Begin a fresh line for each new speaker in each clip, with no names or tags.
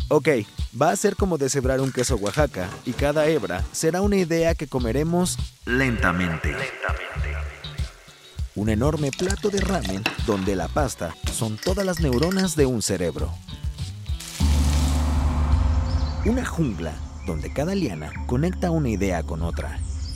Ok, va a ser como deshebrar un queso Oaxaca y cada hebra será una idea que comeremos lentamente. Un enorme plato de ramen donde la pasta son todas las neuronas de un cerebro. Una jungla donde cada liana conecta una idea con otra.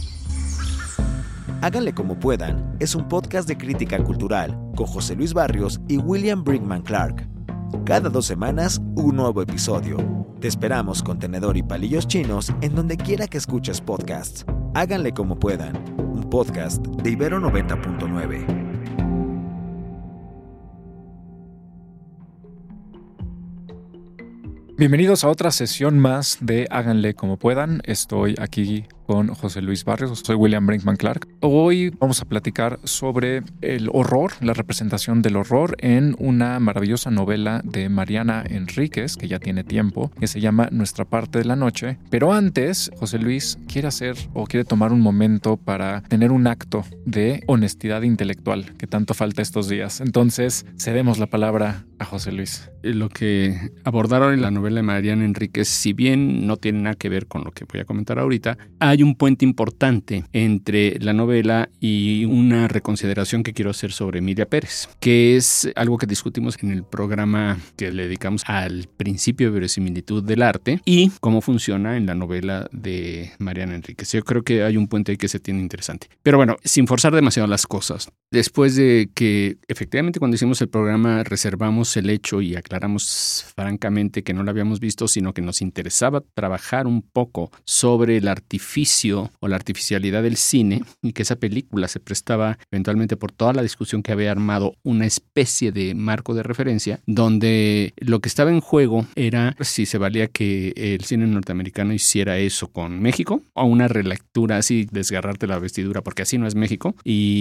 Háganle como puedan es un podcast de crítica cultural con José Luis Barrios y William Brinkman Clark. Cada 2 semanas, un nuevo episodio. Te esperamos con tenedor y palillos chinos en donde quiera que escuches podcasts. Háganle como puedan, un podcast de Ibero 90.9.
Bienvenidos a otra sesión más de Háganle como puedan. Estoy aquí con José Luis Barrios, soy William Brinkman Clark. Hoy vamos a platicar sobre el horror, la representación del horror en una maravillosa novela de Mariana Enríquez, que ya tiene tiempo, que se llama Nuestra parte de la noche. Pero antes, José Luis quiere tomar un momento para tener un acto de honestidad intelectual que tanto falta estos días. Entonces, cedemos la palabra a José Luis.
Lo que abordaron en la novela de Mariana Enríquez, si bien no tiene nada que ver con lo que voy a comentar ahorita, hay un puente importante entre la novela y una reconsideración que quiero hacer sobre Emilia Pérez, que es algo que discutimos en el programa que le dedicamos al principio de verosimilitud del arte y cómo funciona en la novela de Mariana Enríquez. Yo creo que hay un puente ahí que se tiene interesante. Pero bueno, sin forzar demasiado las cosas, después de que efectivamente cuando hicimos el programa reservamos el hecho y aclaramos francamente que no lo habíamos visto, sino que nos interesaba trabajar un poco sobre el artificio o la artificialidad del cine y que esa película se prestaba eventualmente por toda la discusión que había armado una especie de marco de referencia donde lo que estaba en juego era si se valía que el cine norteamericano hiciera eso con México o una relectura así, desgarrarte la vestidura porque así no es México,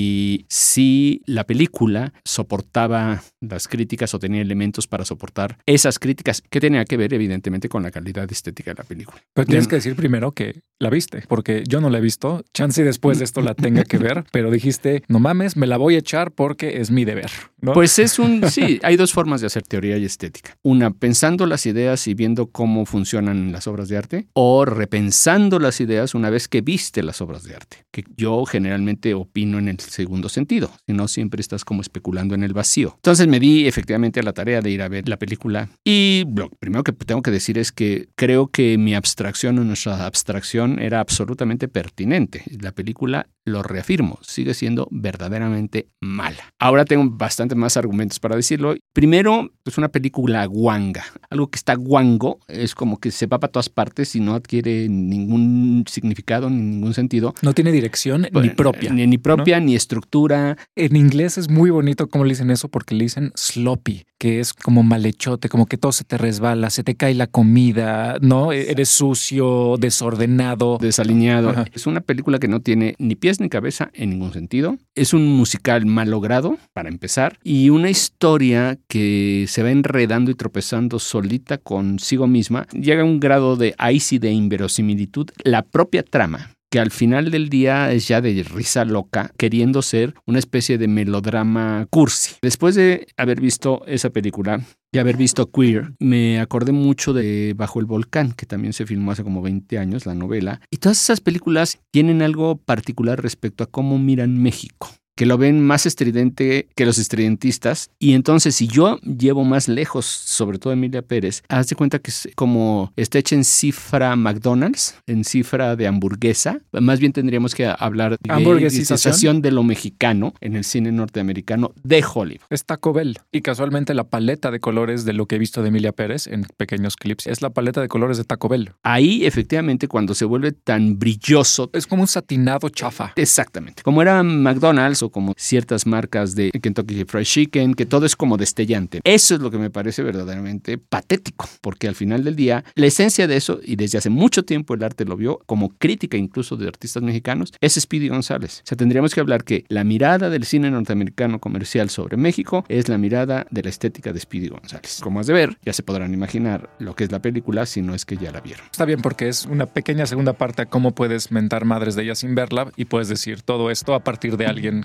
y si la película soportaba las críticas o tenía elementos para soportar esas críticas que tenía que ver evidentemente con la calidad estética de la película.
Pero tienes que decir primero que la viste, porque yo no la he visto. Chance y después de esto la tenga que ver, pero dijiste, no mames, me la voy a echar porque es mi deber, ¿no?
Pues sí, hay dos formas de hacer teoría y estética. Una, pensando las ideas y viendo cómo funcionan las obras de arte, o repensando las ideas una vez que viste las obras de arte, que yo generalmente opino en el segundo sentido, si no siempre estás como especulando en el vacío. Entonces me di efectivamente a la tarea de ir a ver la película y lo primero que tengo que decir es que creo que mi abstracción o nuestra abstracción era absolutamente pertinente. La película, lo reafirmo, sigue siendo verdaderamente mala. Ahora tengo bastante más argumentos para decirlo. Primero, es una película guanga. Algo que está guango es como que se va para todas partes y no adquiere ningún significado ni ningún sentido.
No tiene dirección ni propia.
Ni propia, ¿no? Ni estructura.
En inglés es muy bonito cómo le dicen eso porque le dicen sloppy, que es como malhechote, como que todo se te resbala, se te cae la comida, ¿no? Eres sucio, desordenado.
Desalineado.
Ajá.
Es una película que no tiene ni pies ni cabeza en ningún sentido. Es un musical mal logrado, para empezar, y una historia que se va enredando y tropezando solita consigo misma. Llega a un grado de de inverosimilitud la propia trama, que al final del día es ya de risa loca, queriendo ser una especie de melodrama cursi. Después de haber visto esa película y haber visto Queer, me acordé mucho de Bajo el Volcán, que también se filmó hace como 20 años, la novela. Y todas esas películas tienen algo particular respecto a cómo miran México, que lo ven más estridente que los estridentistas. Y entonces, si yo llevo más lejos, sobre todo Emilia Pérez, haz de cuenta que es como está hecha en cifra McDonald's, en cifra de hamburguesa. Más bien tendríamos que hablar de hamburguesización de lo mexicano en el cine norteamericano de Hollywood.
Es Taco Bell. Y casualmente la paleta de colores de lo que he visto de Emilia Pérez en pequeños clips es la paleta de colores de Taco Bell.
Ahí, efectivamente, cuando se vuelve tan brilloso,
es como un satinado chafa.
Exactamente. Como era McDonald's o como ciertas marcas de Kentucky Fried Chicken, que todo es como destellante. Eso es lo que me parece verdaderamente patético, porque al final del día, la esencia de eso, y desde hace mucho tiempo el arte lo vio como crítica incluso de artistas mexicanos, es Speedy González. O sea, tendríamos que hablar que la mirada del cine norteamericano comercial sobre México es la mirada de la estética de Speedy González. Como has de ver, ya se podrán imaginar lo que es la película, si no es que ya la vieron.
Está bien, porque es una pequeña segunda parte a cómo puedes mentar madres de ella sin verla y puedes decir todo esto a partir de alguien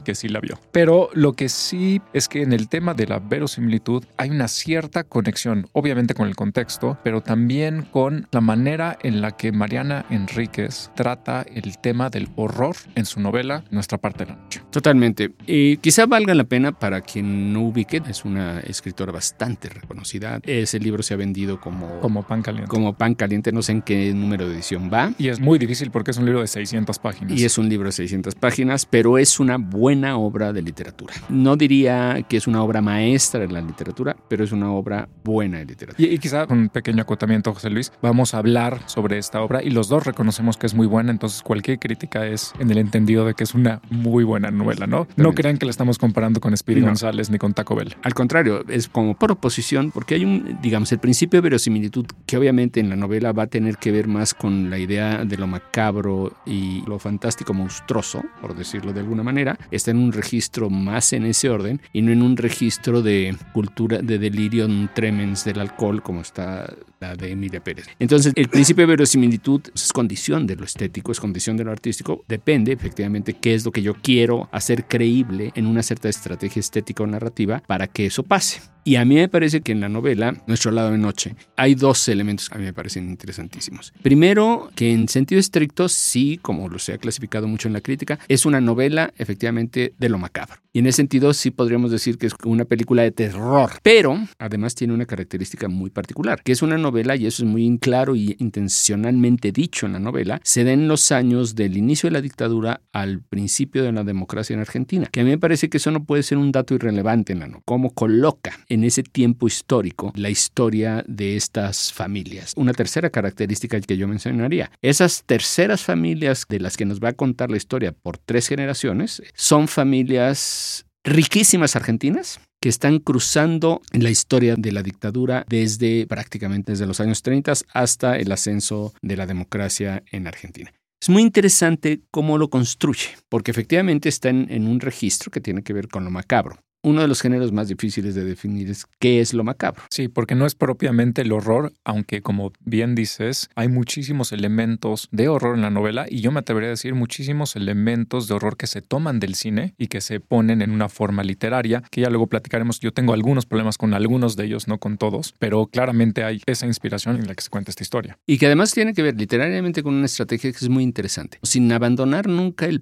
que sí la vio. Pero lo que sí es que en el tema de la verosimilitud hay una cierta conexión, obviamente con el contexto, pero también con la manera en la que Mariana Enríquez trata el tema del horror en su novela Nuestra parte de la noche.
Totalmente. Quizá valga la pena para quien no ubique, es una escritora bastante reconocida. Ese libro se ha vendido como
pan caliente.
Como pan caliente, no sé en qué número de edición va.
Y es muy difícil porque es un libro de 600 páginas.
Y es un libro de 600 páginas, pero es una buena obra de literatura. No diría que es una obra maestra de la literatura, pero es una obra buena de literatura.
Y quizá un pequeño acotamiento, José Luis, vamos a hablar sobre esta obra y los dos reconocemos que es muy buena, entonces cualquier crítica es en el entendido de que es una muy buena novela, ¿no? No crean que la estamos comparando con Speedy González ni con Taco Bell.
Al contrario, es como por oposición, porque hay el principio de verosimilitud que obviamente en la novela va a tener que ver más con la idea de lo macabro y lo fantástico monstruoso, por decirlo de alguna manera. Está en un registro más en ese orden y no en un registro de cultura, de delirium tremens del alcohol como está la de Emilia Pérez. Entonces, el principio de verosimilitud es condición de lo estético, es condición de lo artístico. Depende, efectivamente, qué es lo que yo quiero hacer creíble en una cierta estrategia estética o narrativa para que eso pase. Y a mí me parece que en la novela Nuestro lado de noche hay dos elementos que a mí me parecen interesantísimos. Primero, que en sentido estricto, sí, como lo se ha clasificado mucho en la crítica, es una novela efectivamente de lo macabro. Y en ese sentido sí podríamos decir que es una película de terror. Pero además tiene una característica muy particular, que es una novela, y eso es muy claro y intencionalmente dicho en la novela, se da en los años del inicio de la dictadura al principio de la democracia en Argentina. Que a mí me parece que eso no puede ser un dato irrelevante en la novela. Cómo coloca en ese tiempo histórico la historia de estas familias. Una tercera característica que yo mencionaría, esas terceras familias de las que nos va a contar la historia por 3 generaciones, son familias riquísimas argentinas que están cruzando en la historia de la dictadura prácticamente desde los años 30 hasta el ascenso de la democracia en Argentina. Es muy interesante cómo lo construye, porque efectivamente está en un registro que tiene que ver con lo macabro. Uno de los géneros más difíciles de definir es qué es lo macabro.
Sí, porque no es propiamente el horror, aunque como bien dices, hay muchísimos elementos de horror en la novela y yo me atrevería a decir muchísimos elementos de horror que se toman del cine y que se ponen en una forma literaria, que ya luego platicaremos. Yo tengo algunos problemas con algunos de ellos, no con todos, pero claramente hay esa inspiración en la que se cuenta esta historia.
Y que además tiene que ver literariamente con una estrategia que es muy interesante. Sin abandonar nunca el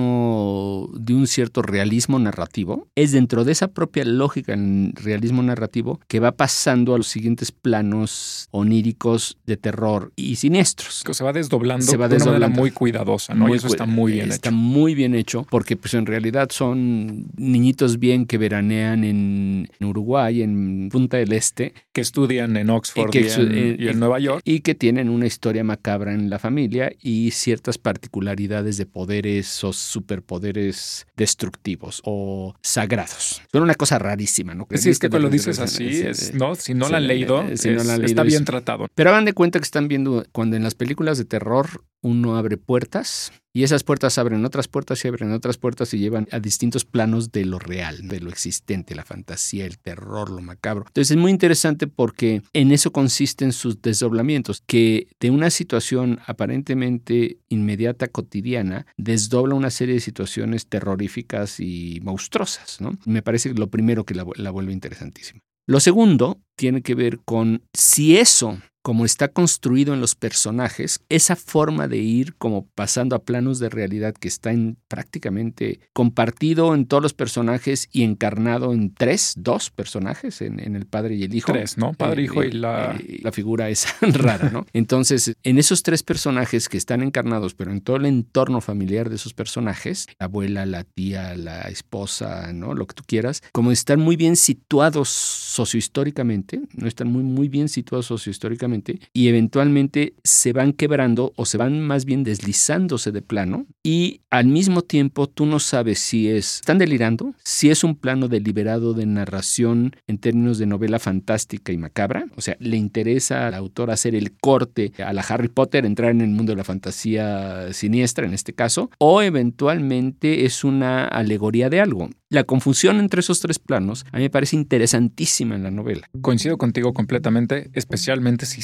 plano de un cierto realismo narrativo, es dentro de esa propia lógica en realismo narrativo que va pasando a los siguientes planos oníricos de terror y siniestros.
Que se va desdoblando de una manera muy cuidadosa, ¿no? Y eso está muy bien hecho.
Está muy bien hecho porque pues en realidad son niñitos bien que veranean en Uruguay, en Punta del Este.
Que estudian en Oxford y en Nueva York.
Y que tienen una historia macabra en la familia y ciertas particularidades de poderes o superpoderes destructivos o sagrados. Son una cosa rarísima, ¿no?
Sí, es que cuando lo dices así, ¿no? Si no la han leído, está bien tratado.
Pero hagan de cuenta que están viendo cuando en las películas de terror uno abre puertas y esas puertas abren otras puertas y abren otras puertas y llevan a distintos planos de lo real, de lo existente, la fantasía, el terror, lo macabro. Entonces es muy interesante porque en eso consisten sus desdoblamientos, que de una situación aparentemente inmediata, cotidiana, desdobla una serie de situaciones terroríficas y monstruosas, ¿no? Me parece lo primero que la vuelve interesantísima. Lo segundo tiene que ver con si eso, como está construido en los personajes, esa forma de ir como pasando a planos de realidad que está prácticamente compartido en todos los personajes y encarnado en 2 personajes, en el padre y el hijo.
3, ¿no? Padre, hijo y la
figura es rara, ¿no? Entonces, en esos 3 personajes que están encarnados, pero en todo el entorno familiar de esos personajes, la abuela, la tía, la esposa, ¿no? Lo que tú quieras, como están muy bien situados sociohistóricamente, no están muy bien situados sociohistóricamente, y eventualmente se van quebrando o se van más bien deslizándose de plano y al mismo tiempo tú no sabes si están delirando, si es un plano deliberado de narración en términos de novela fantástica y macabra, o sea, le interesa al autor hacer el corte a la Harry Potter, entrar en el mundo de la fantasía siniestra en este caso, o eventualmente es una alegoría de algo. La confusión entre esos 3 planos a mí me parece interesantísima en la novela.
Coincido contigo completamente, especialmente si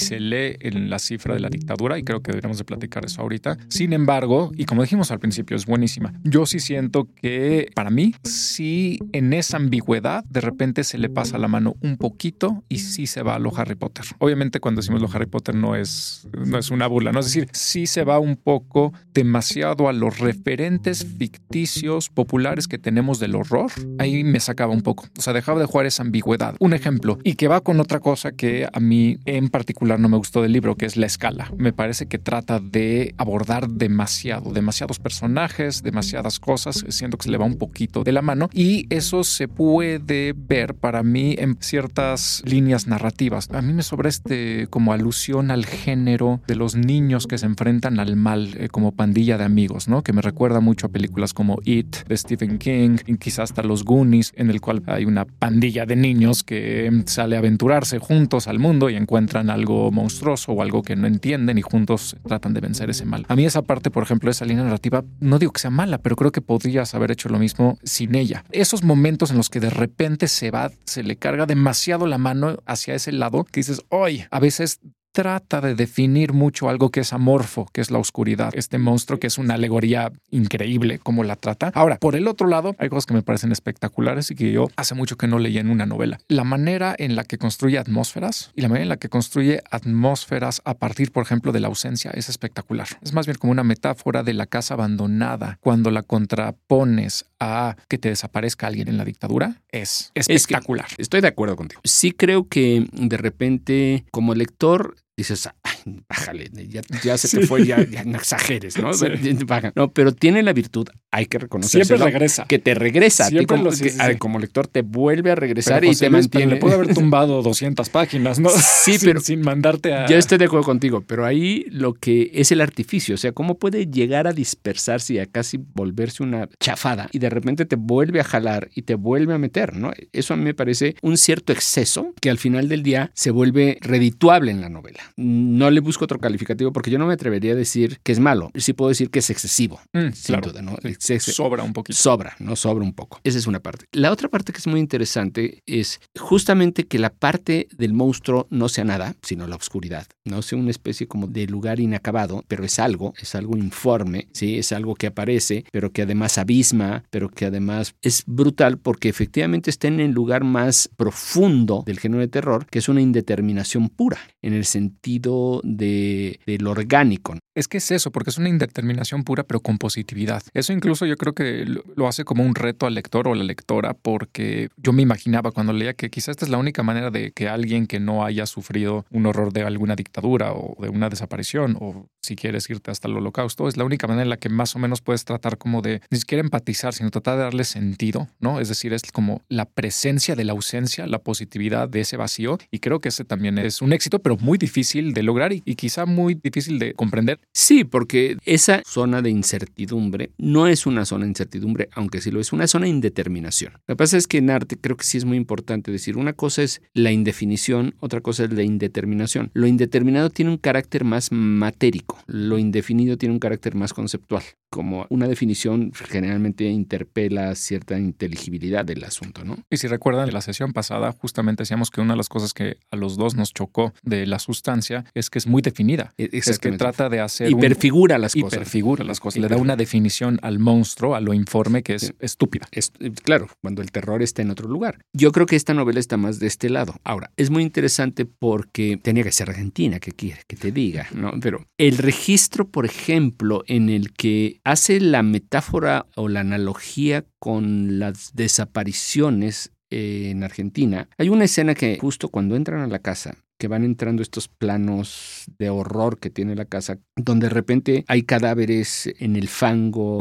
se lee en la cifra de la dictadura, y creo que deberíamos de platicar eso ahorita. Sin embargo, y como dijimos al principio, es buenísima. Yo sí siento que para mí, sí en esa ambigüedad de repente se le pasa la mano un poquito y sí se va a lo Harry Potter. Obviamente cuando decimos lo Harry Potter no es una burla, ¿no? Es decir, sí se va un poco demasiado a los referentes ficticios populares que tenemos del horror. Ahí me sacaba un poco. O sea, dejaba de jugar esa ambigüedad. Un ejemplo, y que va con otra cosa que a mí en particular no me gustó del libro, que es la escala. Me parece que trata de abordar demasiados personajes, demasiadas cosas. Siento que se le va un poquito de la mano y eso se puede ver para mí en ciertas líneas narrativas. A mí me sobra como alusión al género de los niños que se enfrentan al mal como pandilla de amigos, ¿no? Que me recuerda mucho a películas como It de Stephen King y quizás hasta Los Goonies, en el cual hay una pandilla de niños que sale a aventurarse juntos al mundo y encuentran algo monstruoso o algo que no entienden y juntos tratan de vencer ese mal. A mí esa parte, por ejemplo, esa línea narrativa, no digo que sea mala, pero creo que podrías haber hecho lo mismo sin ella. Esos momentos en los que de repente se le carga demasiado la mano hacia ese lado que dices, ¡ay! A veces trata de definir mucho algo que es amorfo, que es la oscuridad. Este monstruo que es una alegoría increíble cómo la trata. Ahora, por el otro lado, hay cosas que me parecen espectaculares y que yo hace mucho que no leí en una novela. La manera en la que construye atmósferas y la manera en la que construye atmósferas a partir, por ejemplo, de la ausencia es espectacular. Es más bien como una metáfora de la casa abandonada. Cuando la contrapones a que te desaparezca alguien en la dictadura, es espectacular.
Es que estoy de acuerdo contigo. Sí creo que de repente, como lector, dices, ay, bájale, ya se te fue, ya no exageres, ¿no? Sí. No, pero tiene la virtud, hay que reconocer.
Siempre regresa.
Que te regresa.
Siempre
como lector te vuelve a regresar
pero,
y te mantiene.
Le puede haber tumbado 200 páginas, ¿no?
Sí, pero
sin mandarte a...
Yo estoy de acuerdo contigo, pero ahí lo que es el artificio, o sea, cómo puede llegar a dispersarse y a casi volverse una chafada y de repente te vuelve a jalar y te vuelve a meter, ¿no? Eso a mí me parece un cierto exceso que al final del día se vuelve redituable en la novela. No le busco otro calificativo porque yo no me atrevería a decir que es malo. Sí puedo decir que es excesivo, sin duda, ¿no?
Sí. Sobra un poquito.
Sobra un poco. Esa es una parte. La otra parte que es muy interesante es justamente que la parte del monstruo no sea nada, sino la oscuridad. No sea una especie como de lugar inacabado, pero es algo informe, ¿sí? Es algo que aparece, pero que además abisma, pero que además es brutal porque efectivamente está en el lugar más profundo del género de terror, que es una indeterminación pura, en el sentido de lo orgánico.
Es que es eso, porque es una indeterminación pura, pero con positividad. Eso incluso yo creo que lo hace como un reto al lector o la lectora, porque yo me imaginaba cuando leía que quizás esta es la única manera de que alguien que no haya sufrido un horror de alguna dictadura o de una desaparición, o si quieres irte hasta el holocausto, es la única manera en la que más o menos puedes tratar como de, ni siquiera empatizar, sino tratar de darle sentido, ¿no? Es decir, es como la presencia de la ausencia, la positividad de ese vacío, y creo que ese también es un éxito, pero muy difícil de lograr y quizá muy difícil de comprender.
Sí, porque esa zona de incertidumbre no es una zona de incertidumbre, aunque sí lo es, una zona de indeterminación. Lo que pasa es que en arte creo que sí es muy importante decir, una cosa es la indefinición, otra cosa es la indeterminación. Lo indeterminado tiene un carácter más matérico, lo indefinido tiene un carácter más conceptual. Como una definición generalmente interpela cierta inteligibilidad del asunto, ¿no?
Y si recuerdan, en la sesión pasada justamente decíamos que una de las cosas que a los dos nos chocó de la sustancia es que es muy definida. Es que trata de hacer
hiperfigura las cosas.
Hiperfigura las cosas. Le da una definición al monstruo, a lo informe, que es estúpida.
Claro, cuando el terror está en otro lugar. Yo creo que esta novela está más de este lado. Ahora, es muy interesante porque tenía que ser argentina, ¿qué quiere que te diga? ¿No? Pero el registro, por ejemplo, en el que hace la metáfora o la analogía con las desapariciones en Argentina. Hay una escena que justo cuando entran a la casa, que van entrando estos planos de horror que tiene la casa, donde de repente hay cadáveres en el fango.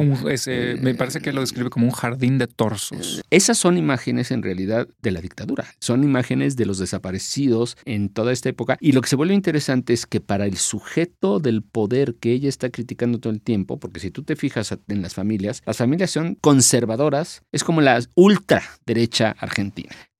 Me parece que lo describe como un jardín de torsos.
Esas son imágenes en realidad de la dictadura. Son imágenes de los desaparecidos en toda esta época. Y lo que se vuelve interesante es que para el sujeto del poder que ella está criticando todo el tiempo, porque si tú te fijas en las familias son conservadoras, es como la ultraderecha argentina.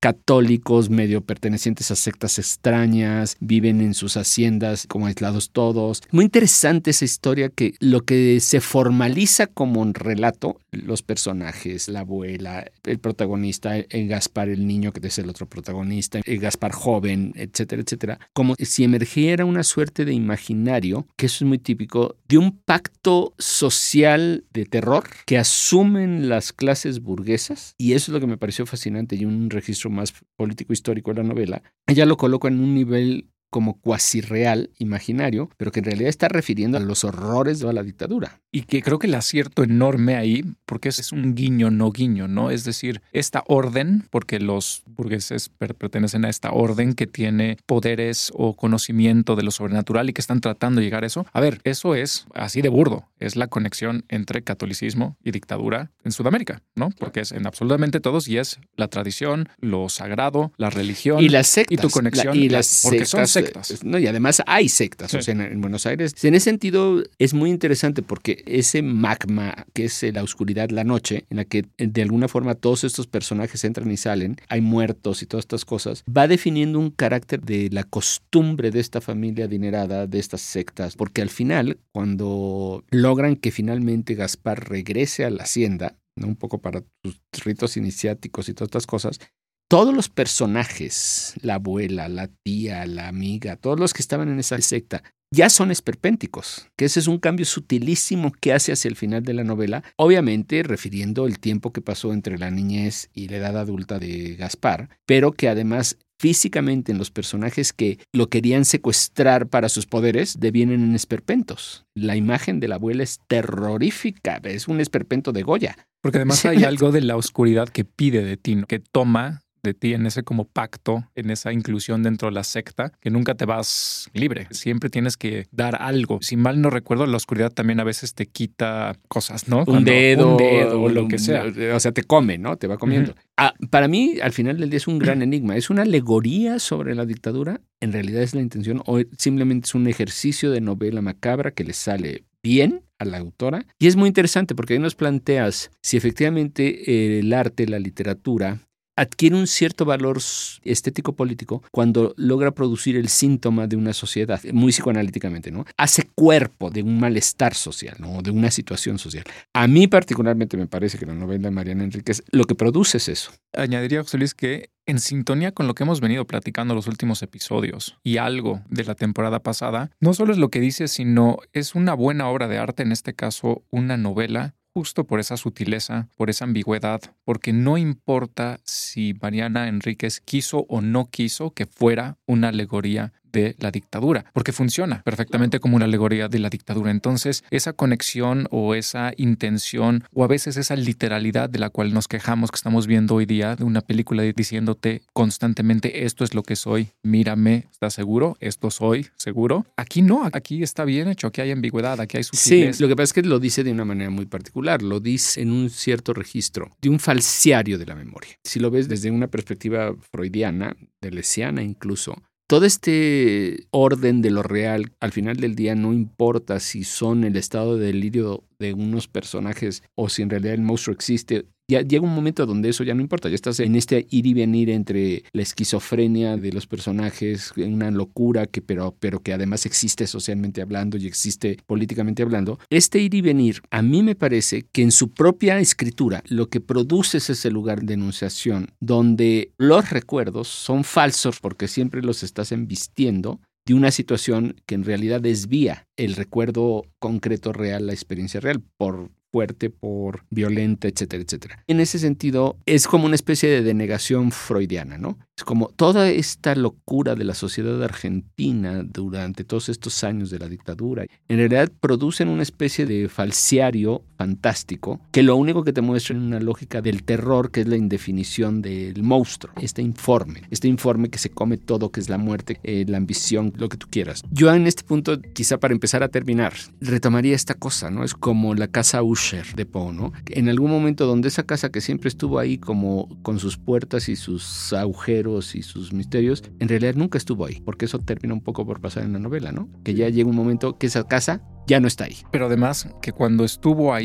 católicos medio pertenecientes a sectas extrañas, viven en sus haciendas como aislados todos. Muy interesante esa historia, que lo que se formaliza como un relato, los personajes, la abuela, el protagonista, el Gaspar, el niño que es el otro protagonista, el Gaspar joven, etcétera, etcétera, como si emergiera una suerte de imaginario, que eso es muy típico, de un pacto social de terror que asumen las clases burguesas, y eso es lo que me pareció fascinante, y un registro más político-histórico de la novela. Ella lo coloca en un nivel como cuasi real, imaginario, pero que en realidad está refiriendo a los horrores de la dictadura.
Y que creo que el acierto enorme ahí, porque es un guiño, no guiño, ¿no? Es decir, esta orden, porque los burgueses pertenecen a esta orden que tiene poderes o conocimiento de lo sobrenatural y que están tratando de llegar a eso. A ver, eso es así de burdo. Es la conexión entre catolicismo y dictadura en Sudamérica, ¿no? Porque es en absolutamente todos, y es la tradición, lo sagrado, la religión
y las sectas,
y tu conexión.
Y las
porque
sectas,
son sectas.
No, y además hay sectas,
sí.
O sea, en Buenos Aires. En ese sentido es muy interesante, porque ese magma que es la oscuridad, la noche, en la que de alguna forma todos estos personajes entran y salen, hay muertos y todas estas cosas, va definiendo un carácter de la costumbre de esta familia adinerada, de estas sectas, porque al final, cuando logran que finalmente Gaspar regrese a la hacienda, ¿no? Un poco para sus ritos iniciáticos y todas estas cosas, todos los personajes, la abuela, la tía, la amiga, todos los que estaban en esa secta, ya son esperpénticos, que ese es un cambio sutilísimo que hace hacia el final de la novela, obviamente refiriendo el tiempo que pasó entre la niñez y la edad adulta de Gaspar, pero que además físicamente en los personajes que lo querían secuestrar para sus poderes devienen en esperpentos. La imagen de la abuela es terrorífica, es un esperpento de Goya.
Porque además hay algo de la oscuridad que pide de ti, ¿no? Que toma de ti en ese como pacto, en esa inclusión dentro de la secta, que nunca te vas libre. Siempre tienes que dar algo. Si mal no recuerdo, la oscuridad también a veces te quita cosas, ¿no?
Un dedo
o lo que sea.
O sea, te come, ¿no? Te va comiendo. Para mí, al final del día es un gran enigma. ¿Es una alegoría sobre la dictadura? ¿En realidad es la intención? ¿O simplemente es un ejercicio de novela macabra que le sale bien a la autora? Y es muy interesante, porque ahí nos planteas si efectivamente el arte, la literatura, adquiere un cierto valor estético-político cuando logra producir el síntoma de una sociedad, muy psicoanalíticamente, ¿no? Hace cuerpo de un malestar social, ¿no? De una situación social. A mí particularmente me parece que la novela de Mariana Enríquez lo que produce es eso.
Añadiría, José Luis, que en sintonía con lo que hemos venido platicando los últimos episodios y algo de la temporada pasada, no solo es lo que dice, sino es una buena obra de arte, en este caso una novela, justo por esa sutileza, por esa ambigüedad, porque no importa si Mariana Enríquez quiso o no quiso que fuera una alegoría de la dictadura, porque funciona perfectamente como una alegoría de la dictadura. Entonces, esa conexión o esa intención o a veces esa literalidad de la cual nos quejamos que estamos viendo hoy día de una película diciéndote constantemente esto es lo que soy, mírame, ¿estás seguro? Esto soy, ¿seguro? Aquí no, aquí está bien hecho, aquí hay ambigüedad, aquí hay sutileza.
Sí, lo que pasa es que lo dice de una manera muy particular, lo dice en un cierto registro de un falsiario de la memoria. Si lo ves desde una perspectiva freudiana, deleuziana incluso, todo este orden de lo real, al final del día no importa si son el estado de delirio de unos personajes o si en realidad el monstruo existe. Ya llega un momento donde eso ya no importa, ya estás en este ir y venir entre la esquizofrenia de los personajes, una locura que pero que además existe socialmente hablando y existe políticamente hablando. Este ir y venir, a mí me parece que en su propia escritura lo que produce es ese lugar de enunciación donde los recuerdos son falsos porque siempre los estás embistiendo de una situación que en realidad desvía el recuerdo concreto real, la experiencia real, por fuerte, por violenta, etcétera, etcétera. En ese sentido, es como una especie de denegación freudiana, ¿no? Es como toda esta locura de la sociedad argentina durante todos estos años de la dictadura, en realidad producen una especie de falsiario fantástico que lo único que te muestra es una lógica del terror, que es la indefinición del monstruo, este informe que se come todo, que es la muerte, la ambición, lo que tú quieras. Yo en este punto, quizá para empezar a terminar, retomaría esta cosa, ¿no? Es como la casa Usher de Poe, ¿no? En algún momento donde esa casa que siempre estuvo ahí como con sus puertas y sus agujeros y sus misterios, en realidad nunca estuvo ahí, porque eso termina un poco por pasar en la novela, ¿no? Que ya llega un momento que esa casa ya no está ahí.
Pero además que cuando estuvo ahí,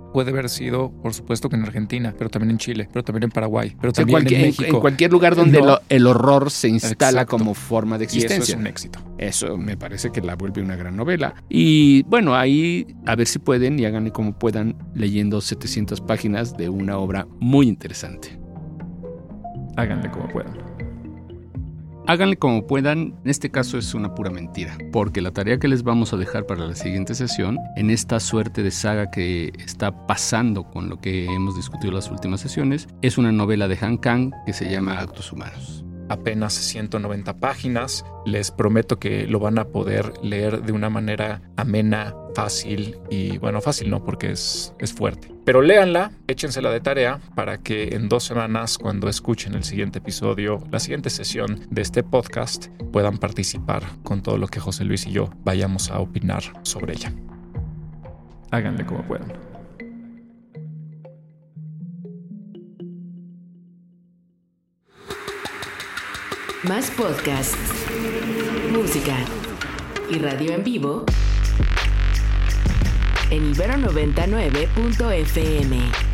puede haber sido, por supuesto que en Argentina, pero también en Chile, pero también en Paraguay, pero también en México.
En cualquier lugar donde el horror se instala como forma de existencia.
Y eso es un éxito.
Eso me parece que la vuelve una gran novela. Y bueno, ahí a ver si pueden y háganle como puedan leyendo 700 páginas de una obra muy interesante.
Háganle como puedan.
Háganle como puedan, en este caso es una pura mentira, porque la tarea que les vamos a dejar para la siguiente sesión, en esta suerte de saga que está pasando con lo que hemos discutido en las últimas sesiones, es una novela de Han Kang que se llama Actos Humanos.
Apenas 190 páginas. Les prometo que lo van a poder leer de una manera amena, fácil y bueno, fácil no porque es fuerte. Pero léanla, échensela de tarea para que en 2 semanas, cuando escuchen el siguiente episodio, la siguiente sesión de este podcast, puedan participar con todo lo que José Luis y yo vayamos a opinar sobre ella. Háganle como puedan.
Más podcasts, música y radio en vivo en Ibero 99.fm.